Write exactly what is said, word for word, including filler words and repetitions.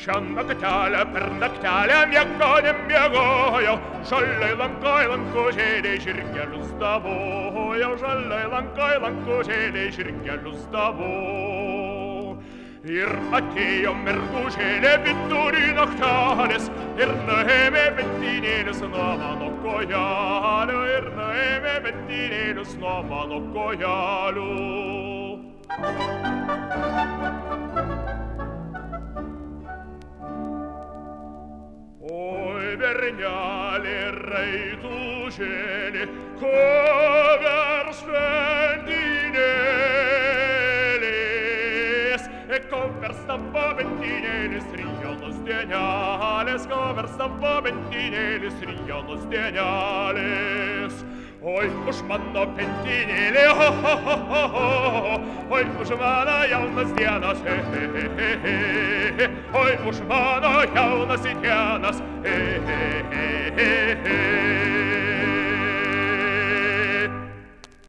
Що ногтяля, перногтяля, м'яконя, м'ягою, Шолей ланкой, ланку, желей, ширкелю з тобою, Шолей ланкой, ланку, желей, ширкелю з тобою. Ir atėjo mergužėlė vidury naktelės ir nuėmė bentinėlius nuo mano kojelių, ir nuėmė bentinėlius nuo mano kojelių. Oi, bernelė, raitužėlė, kovers bentinėlės, kovers tavo bentinėlis, rijonos dienelės, kovers tavo bentinėlis, rijonos dienelės. Oi, už mano bentinėlį, ho, ho, ho, ho, ho, oi, už mano jaunas dienas, he, he, he, he, he, oi, už mano jaunas dienas, he, he, he, he, he.